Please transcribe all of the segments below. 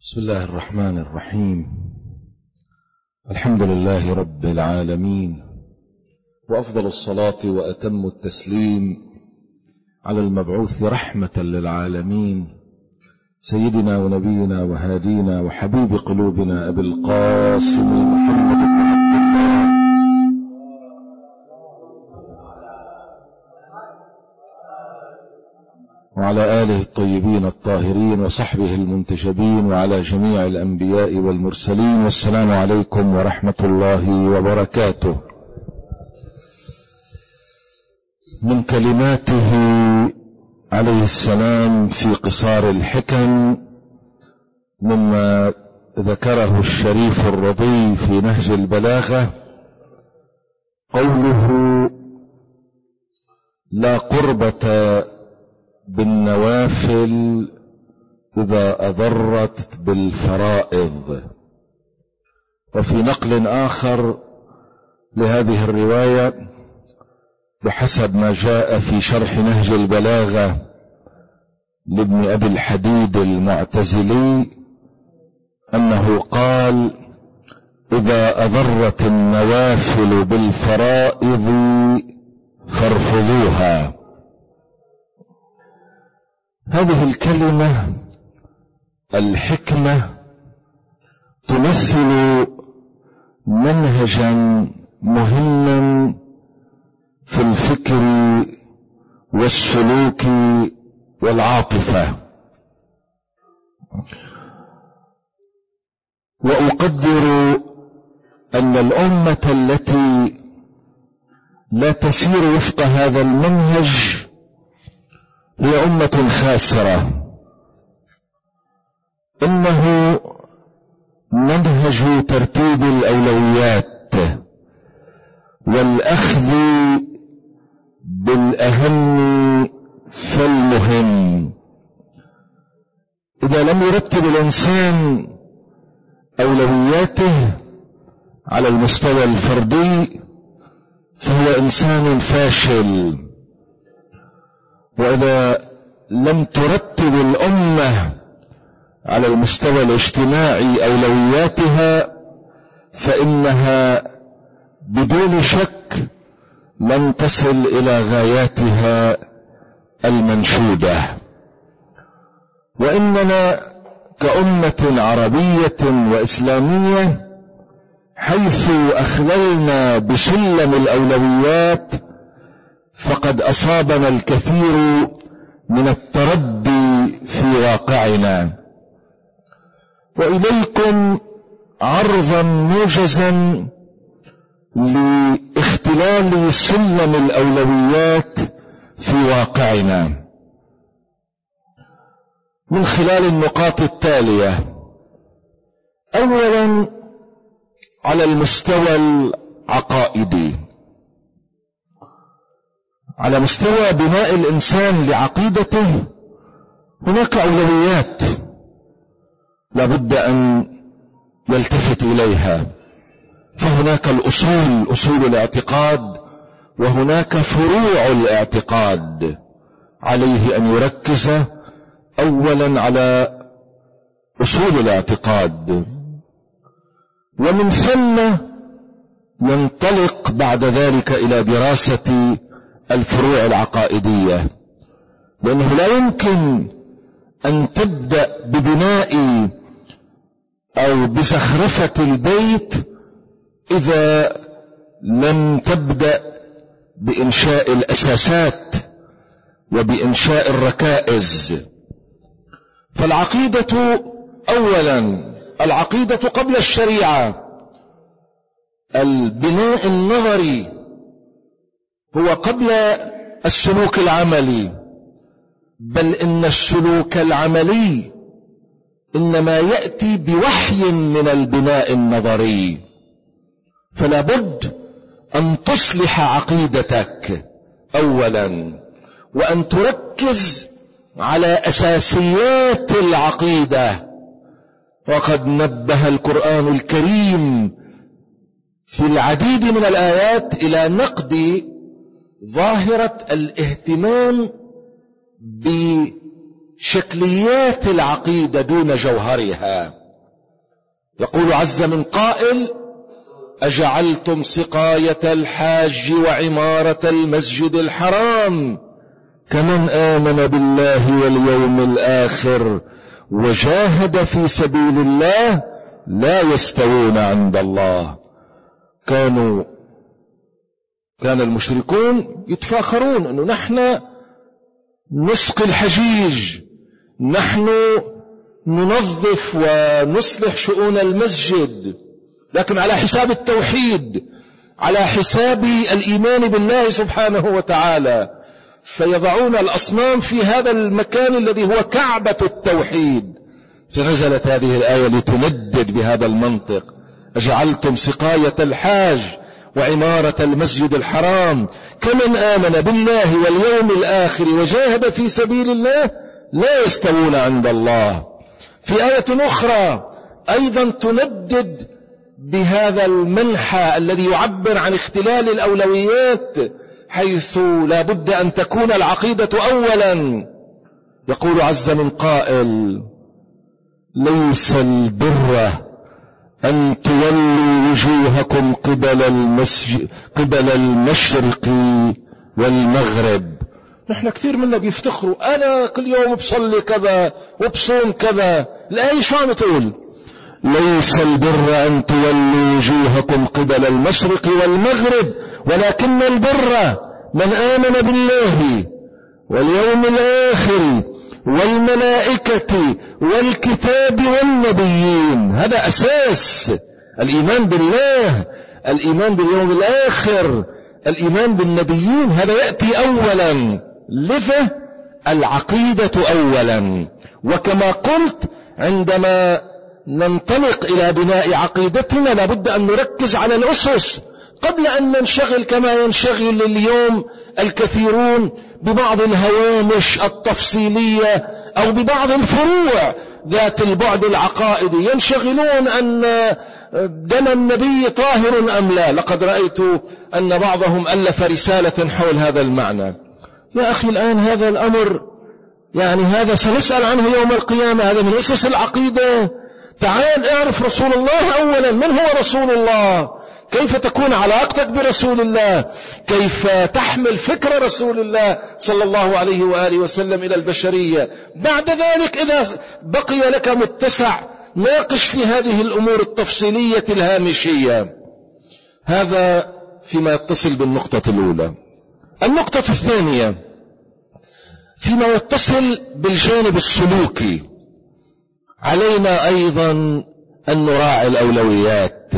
بسم الله الرحمن الرحيم. الحمد لله رب العالمين، وأفضل الصلاة وأتم التسليم على المبعوث رحمة للعالمين سيدنا ونبينا وهادينا وحبيب قلوبنا أبي القاسم محمد بن عبد الله وعلى آله الطيبين الطاهرين وصحبه المنتجبين وعلى جميع الأنبياء والمرسلين، والسلام عليكم ورحمة الله وبركاته. من كلماته عليه السلام في قصار الحكم مما ذكره الشريف الرضي في نهج البلاغة قوله: لا قربة بالنوافل إذا أضرت بالفرائض. وفي نقل آخر لهذه الرواية بحسب ما جاء في شرح نهج البلاغة لابن أبي الحديد المعتزلي أنه قال: إذا أضرت النوافل بالفرائض فارفضوها. هذه الكلمة الحكمة تمثل منهجا مهما في الفكر والسلوك والعاطفة. وأقدر أن الأمة التي لا تسير وفق هذا المنهج هي أمة خاسرة. إنه منهج ترتيب الأولويات والأخذ بالأهم فالمهم. إذا لم يرتب الإنسان أولوياته على المستوى الفردي فهو إنسان فاشل، وإذا لم ترتب الأمة على المستوى الاجتماعي أولوياتها فإنها بدون شك لن تصل إلى غاياتها المنشودة. وإننا كأمة عربية وإسلامية حيث أخللنا بسلم الأولويات فقد أصابنا الكثير من التردي في واقعنا. وإليكم عرضا موجزا لاختلال سلم الأولويات في واقعنا من خلال النقاط التالية. أولا، على المستوى العقائدي، على مستوى بناء الإنسان لعقيدته هناك أولويات لابد أن يلتفت إليها. فهناك الأصول، أصول الاعتقاد، وهناك فروع الاعتقاد. عليه أن يركز أولا على أصول الاعتقاد، ومن ثم ينطلق بعد ذلك إلى دراسة الفروع العقائدية، لأنه لا يمكن أن تبدأ ببناء أو بزخرفة البيت إذا لم تبدأ بإنشاء الأساسات وبإنشاء الركائز. فالعقيدة أولا، العقيدة قبل الشريعة. البناء النظري هو قبل السلوك العملي، بل إن السلوك العملي إنما يأتي بوحي من البناء النظري. فلا بد أن تصلح عقيدتك أولا، وأن تركز على أساسيات العقيدة. وقد نبه القرآن الكريم في العديد من الآيات إلى نقد ظاهرة الاهتمام شكليات العقيدة دون جوهرها. يقول عز من قائل: أجعلتم سقاية الحاج وعمارة المسجد الحرام كمن آمن بالله واليوم الآخر وجاهد في سبيل الله لا يستوون عند الله. كان المشركون يتفاخرون أنه نحن نسقي الحجيج، نحن ننظف ونصلح شؤون المسجد، لكن على حساب التوحيد، على حساب الإيمان بالله سبحانه وتعالى، فيضعون الأصنام في هذا المكان الذي هو كعبة التوحيد. فنزلت هذه الآية لتندد بهذا المنطق: أجعلتم سقاية الحاج وعمارة المسجد الحرام كمن آمن بالله واليوم الآخر وجاهد في سبيل الله لا يستوون عند الله. في آية أخرى أيضا تندد بهذا المنحى الذي يعبر عن اختلال الأولويات، حيث لا بد أن تكون العقيدة أولا. يقول عز من قائل: ليس البر أن تولوا وجوهكم قبل المشرق والمغرب. نحن كثير منا بيفتخروا: أنا كل يوم بصلي كذا وبصوم كذا. الآية شو عم تقول؟ ليس البر أن تولوا وجوهكم قبل المشرق والمغرب ولكن البر من آمن بالله واليوم الآخر والملائكة والكتاب والنبيين. هذا أساس الإيمان بالله، الإيمان باليوم الآخر، الإيمان بالنبيين، هذا يأتي أولا. لذا العقيدة أولا. وكما قلت، عندما ننطلق إلى بناء عقيدتنا لابد أن نركز على الأسس قبل أن ننشغل كما ينشغل اليوم الكثيرون ببعض الهوامش التفصيلية أو ببعض الفروع ذات البعد العقائدي. ينشغلون أن دم النبي طاهر أم لا. لقد رأيت أن بعضهم ألف رسالة حول هذا المعنى. يا أخي الآن هذا الأمر هذا سنسأل عنه يوم القيامة، هذا من أسس العقيدة. تعال اعرف رسول الله أولا. من هو رسول الله؟ كيف تكون علاقتك برسول الله؟ كيف تحمل فكر رسول الله صلى الله عليه وآله وسلم إلى البشرية؟ بعد ذلك إذا بقي لك متسع ناقش في هذه الأمور التفصيلية الهامشية. هذا فيما يتصل بالنقطة الأولى. النقطة الثانية فيما يتصل بالجانب السلوكي، علينا أيضا أن نراعي الأولويات.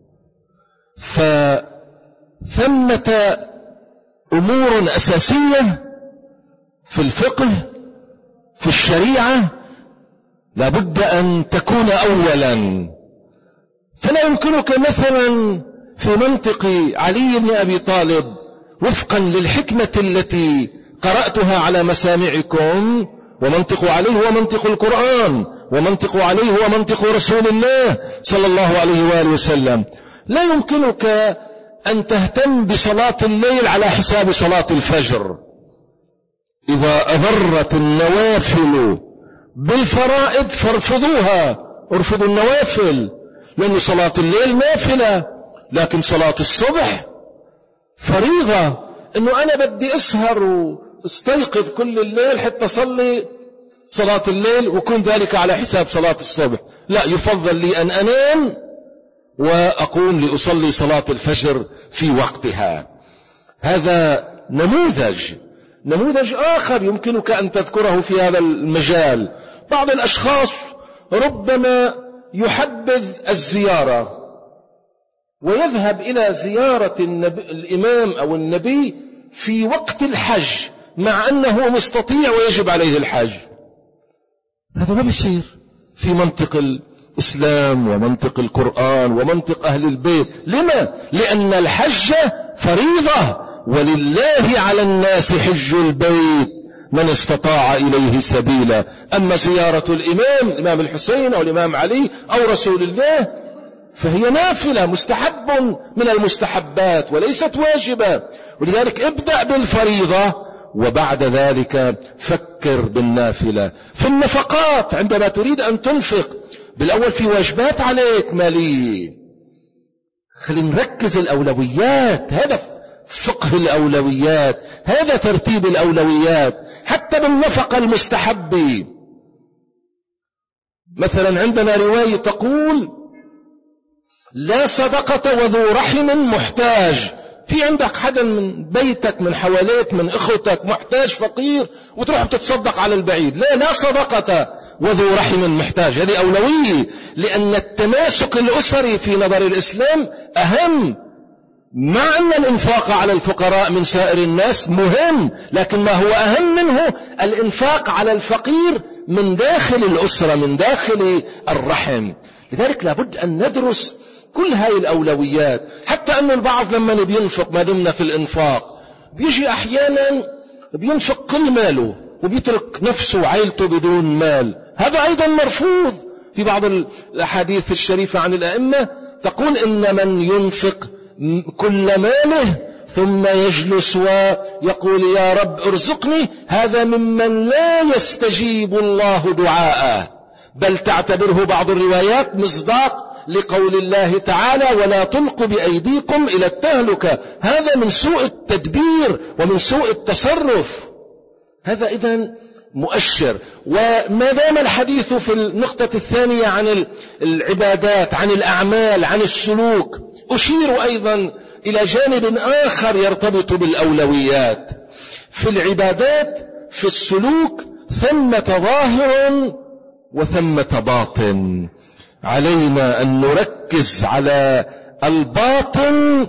فثمة أمور أساسية في الفقه في الشريعة لابد أن تكون أولا. فلا يمكنك مثلا في منطق علي بن أبي طالب وفقا للحكمة التي قرأتها على مسامعكم، ومنطق عليه هو منطق القرآن، ومنطق عليه هو منطق رسول الله صلى الله عليه وآله وسلم، لا يمكنك أن تهتم بصلاة الليل على حساب صلاة الفجر. إذا أضرت النوافل بالفرائض فارفضوها، ارفضوا النوافل، لأن صلاة الليل نافلة، لكن صلاة الصبح فريضة. إنه أنا بدي أسهر واستيقظ كل الليل حتى أصلي صلاة الليل وكن ذلك على حساب صلاة الصبح، لا، يفضل لي أن أنام وأقوم لأصلي صلاة الفجر في وقتها. هذا نموذج آخر يمكنك أن تذكره في هذا المجال. بعض الأشخاص ربما يحبذ الزيارة ويذهب إلى زيارة الإمام أو النبي في وقت الحج مع أنه مستطيع ويجب عليه الحج. هذا ما بيصير في منطق الإسلام ومنطق القرآن ومنطق أهل البيت. لما؟ لأن الحج فريضة، ولله على الناس حج البيت من استطاع إليه سبيلا. أما زيارة الإمام الحسين أو الإمام علي أو رسول الله فهي نافلة، مستحب من المستحبات وليست واجبة. ولذلك ابدأ بالفريضة وبعد ذلك فكر بالنافلة. في النفقات عندما تريد أن تنفق، بالأول في واجبات عليك مالية، خلينا نركز الأولويات، هذا فقه الأولويات، هذا ترتيب الأولويات. حتى بالنفقة المستحبة، مثلا عندنا رواية تقول لا صدقة وذو رحم محتاج. في عندك حدا من بيتك من حواليك من اخوتك محتاج فقير وتروح بتتصدق على البعيد، لا صدقة وذو رحم محتاج. هذه أولوية، لأن التماسك الأسري في نظر الإسلام أهم، مع أن الإنفاق على الفقراء من سائر الناس مهم، لكن ما هو أهم منه الإنفاق على الفقير من داخل الأسرة، من داخل الرحم. لذلك لابد أن ندرس كل هاي الأولويات. حتى أن البعض لما بينفق، ما دمنا في الإنفاق، بيجي أحيانا بينفق كل ماله وبيترك نفسه وعائلته بدون مال، هذا أيضا مرفوض. في بعض الأحاديث الشريفة عن الأئمة تقول إن من ينفق كل ماله ثم يجلس ويقول يا رب ارزقني، هذا ممن لا يستجيب الله دعاءه، بل تعتبره بعض الروايات مصداق لقول الله تعالى ولا تلقوا بأيديكم إلى التهلكة. هذا من سوء التدبير ومن سوء التصرف. هذا إذن مؤشر. وما دام الحديث في النقطة الثانية عن العبادات، عن الأعمال، عن السلوك، أشير أيضا إلى جانب آخر يرتبط بالأولويات. في العبادات، في السلوك، ثمة ظاهر وثمة باطن. علينا أن نركز على الباطن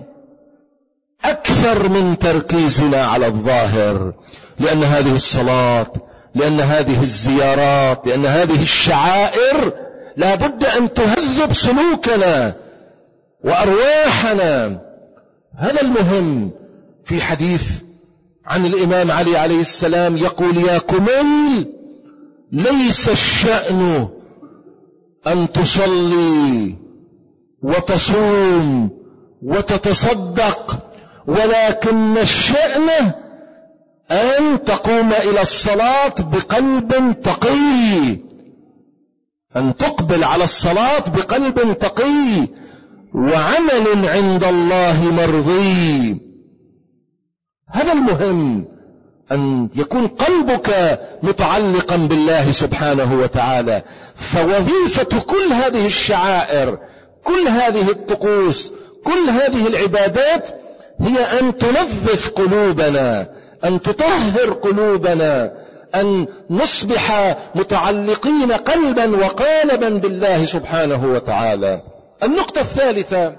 أكثر من تركيزنا على الظاهر، لأن هذه الصلاة، لأن هذه الزيارات، لأن هذه الشعائر لا بد أن تهذب سلوكنا وأرواحنا. هذا المهم. في حديث عن الإمام علي عليه السلام يقول يا كميل ليس الشأن أن تصلي وتصوم وتتصدق، ولكن الشأن أن تقوم إلى الصلاة بقلب تقي، أن تقبل على الصلاة بقلب تقي وعمل عند الله مرضي. هذا المهم، أن يكون قلبك متعلقا بالله سبحانه وتعالى. فوظيفة كل هذه الشعائر، كل هذه الطقوس، كل هذه العبادات هي أن تنظف قلوبنا، أن تطهر قلوبنا، أن نصبح متعلقين قلبا وقالبا بالله سبحانه وتعالى. النقطة الثالثة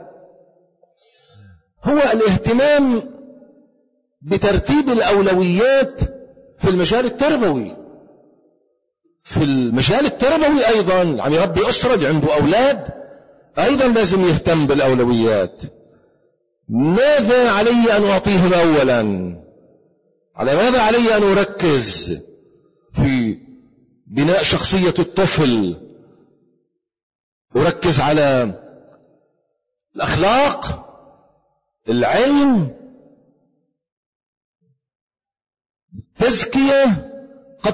هو الاهتمام بترتيب الأولويات في المجال التربوي. في المجال التربوي أيضا عم يربي أسرة عنده أولاد، أيضا لازم يهتم بالأولويات. ماذا علي أن أعطيهم أولا؟ على ماذا علي أن أركز في بناء شخصية الطفل؟ أركز على الأخلاق، العلم، التزكية. قد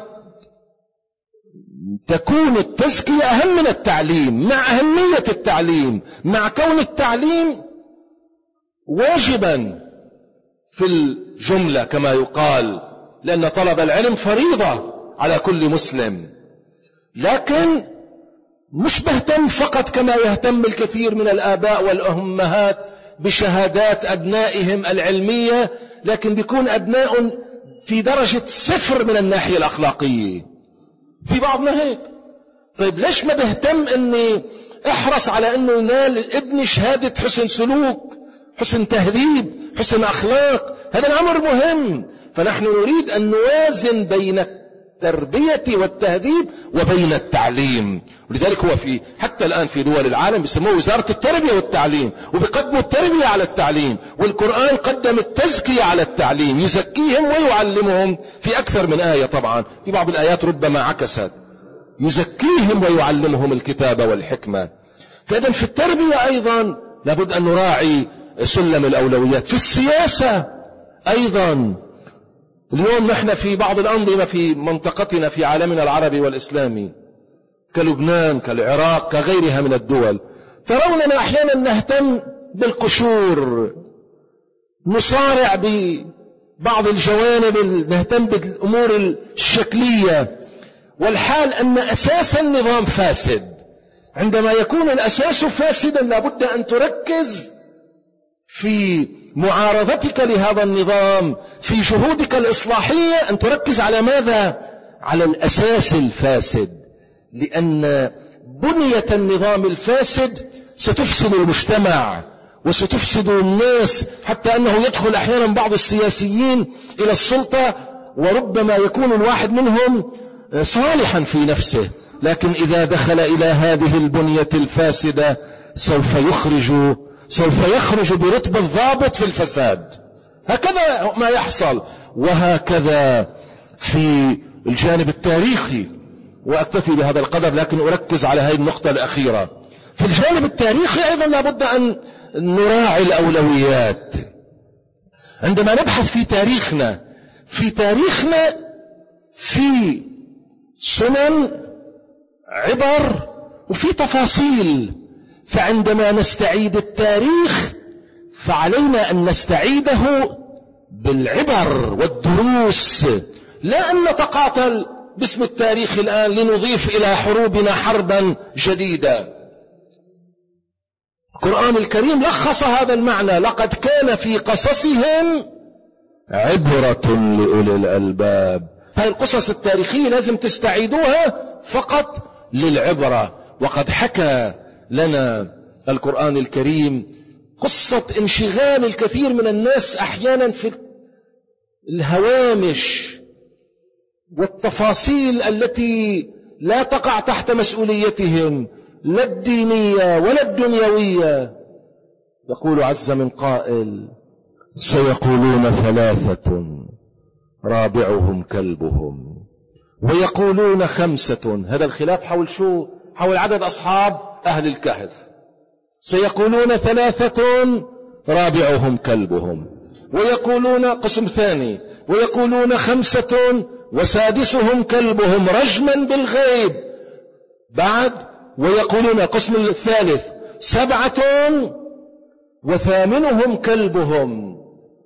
تكون التزكية أهم من التعليم، مع أهمية التعليم، مع كون التعليم واجبا في الجملة كما يقال، لأن طلب العلم فريضة على كل مسلم. لكن مش بهتم فقط كما يهتم الكثير من الآباء والأمهات بشهادات أبنائهم العلمية، لكن بيكون أبناء في درجة 0 من الناحية الأخلاقية. في بعضنا هيك. طيب ليش ما بهتم أني احرص على أنه ينال ابني شهادة حسن سلوك، حسن تهذيب، حسن أخلاق؟ هذا الأمر مهم. فنحن نريد أن نوازن بين التربية والتهذيب وبين التعليم. ولذلك هو حتى الآن في دول العالم بيسموه وزارة التربية والتعليم، وبيقدموا التربية على التعليم. والقرآن قدم التزكية على التعليم، يزكيهم ويعلمهم في أكثر من آية. طبعا في بعض الآيات ربما عكست، يزكيهم ويعلمهم الكتاب والحكمة. فإذا في التربية أيضا لابد أن نراعي سلم الأولويات. في السياسة أيضا اليوم نحن في بعض الأنظمة في منطقتنا في عالمنا العربي والإسلامي كلبنان كالعراق كغيرها من الدول، تروننا أحيانا نهتم بالقشور، نصارع ببعض الجوانب، نهتم بالأمور الشكلية، والحال أن أساس النظام فاسد. عندما يكون الأساس فاسدا لابد أن تركز في معارضتك لهذا النظام، في جهودك الإصلاحية أن تركز على ماذا؟ على الأساس الفاسد، لأن بنية النظام الفاسد ستفسد المجتمع وستفسد الناس، حتى أنه يدخل أحيانا بعض السياسيين إلى السلطة وربما يكون الواحد منهم صالحا في نفسه، لكن إذا دخل إلى هذه البنية الفاسدة سوف يخرج برتبة الضابط في الفساد. هكذا ما يحصل، وهكذا في الجانب التاريخي. وأكتفي بهذا القدر، لكن أركز على هذه النقطة الأخيرة. في الجانب التاريخي أيضا لابد أن نراعي الأولويات. عندما نبحث في تاريخنا في سنن، عبر، وفي تفاصيل. فعندما نستعيد التاريخ فعلينا أن نستعيده بالعبر والدروس، لا أن نتقاتل باسم التاريخ الآن لنضيف إلى حروبنا حربا جديدة. القرآن الكريم لخص هذا المعنى: لقد كان في قصصهم عبرة لأولي الألباب. هذه القصص التاريخية لازم تستعيدوها فقط للعبرة. وقد حكى لنا القرآن الكريم قصة انشغال الكثير من الناس أحيانا في الهوامش والتفاصيل التي لا تقع تحت مسؤوليتهم، لا الدينية ولا الدنيوية. يقول عز من قائل: سيقولون 3 رابعهم كلبهم ويقولون 5. هذا الخلاف حول شو؟ حول عدد أصحاب أهل الكهف. سيقولون 3 رابعهم كلبهم، ويقولون قسم ثاني، ويقولون 5 وسادسهم كلبهم رجما بالغيب. بعد ويقولون قسم الثالث 7 وثامنهم كلبهم.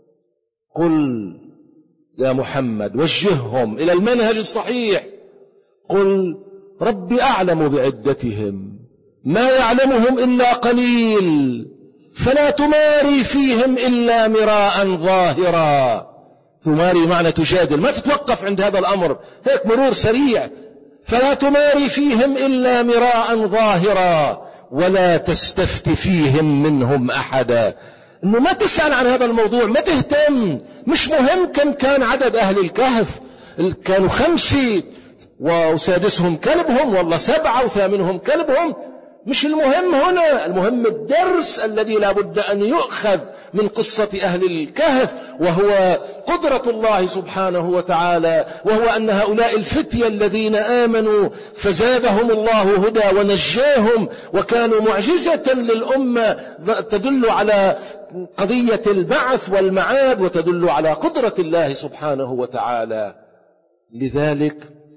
قل يا محمد وجههم إلى المنهج الصحيح، قل ربي أعلم بعدتهم ما يعلمهم إلا قليل فلا تماري فيهم إلا مراء ظاهرا. تماري معنى تجادل، ما تتوقف عند هذا الأمر، هيك مرور سريع. فلا تماري فيهم إلا مراء ظاهرا ولا تستفت فيهم منهم أحدا. إنه ما تسأل عن هذا الموضوع، ما تهتم، مش مهم كم كان عدد أهل الكهف، كانوا 5 وسادسهم كلبهم، والله 7 وثامنهم كلبهم، مش المهم هنا. المهم الدرس الذي لا بد أن يؤخذ من قصة أهل الكهف، وهو قدرة الله سبحانه وتعالى، وهو أن هؤلاء الفتية الذين آمنوا فزادهم الله هدى ونجاهم وكانوا معجزة للأمة، تدل على قضية البعث والمعاد وتدل على قدرة الله سبحانه وتعالى. لذلك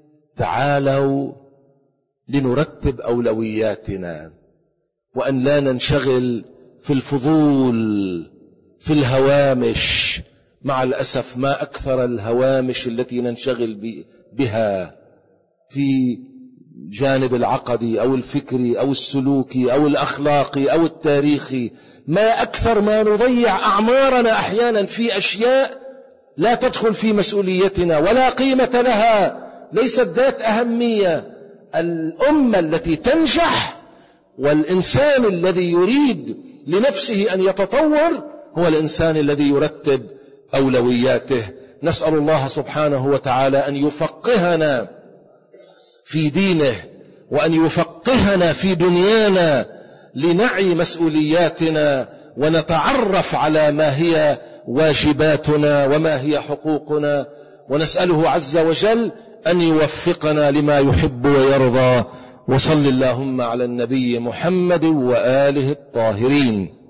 تعالوا لنرتب أولوياتنا، وأن لا ننشغل في الفضول في الهوامش. مع الأسف ما أكثر الهوامش التي ننشغل بها في جانب العقدي أو الفكري أو السلوكي أو الأخلاقي أو التاريخي. ما أكثر ما نضيع أعمارنا أحيانا في أشياء لا تدخل في مسؤوليتنا ولا قيمة لها، ليست ذات أهمية. الأمة التي تنجح والإنسان الذي يريد لنفسه أن يتطور هو الإنسان الذي يرتب أولوياته. نسأل الله سبحانه وتعالى أن يفقهنا في دينه وأن يفقهنا في دنيانا لنعي مسؤولياتنا ونتعرف على ما هي واجباتنا وما هي حقوقنا، ونسأله عز وجل أن يوفقنا لما يحب ويرضى. وصل اللهم على النبي محمد وآله الطاهرين.